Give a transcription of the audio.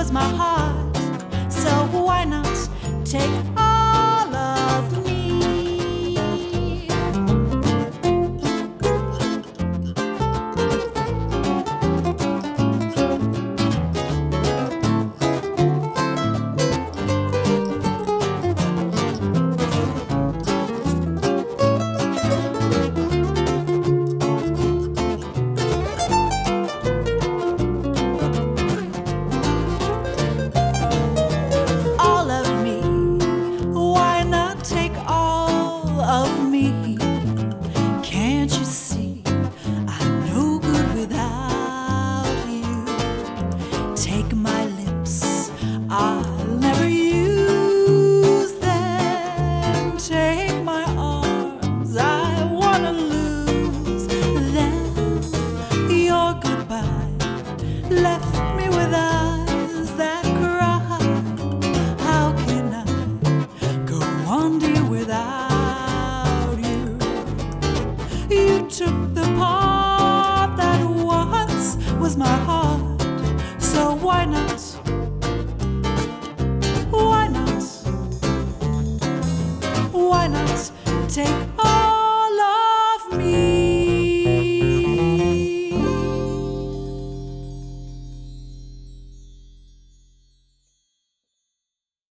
was my heart. So why not take all of me? Of me, can't you see I'm no good without you? Take my lips, I'll never use them. Take my arms, I wanna lose them. Your goodbye left me with eyes that cry. How can I go on, dear, without? You took the part that once was my heart. So why not? Why not? Why not take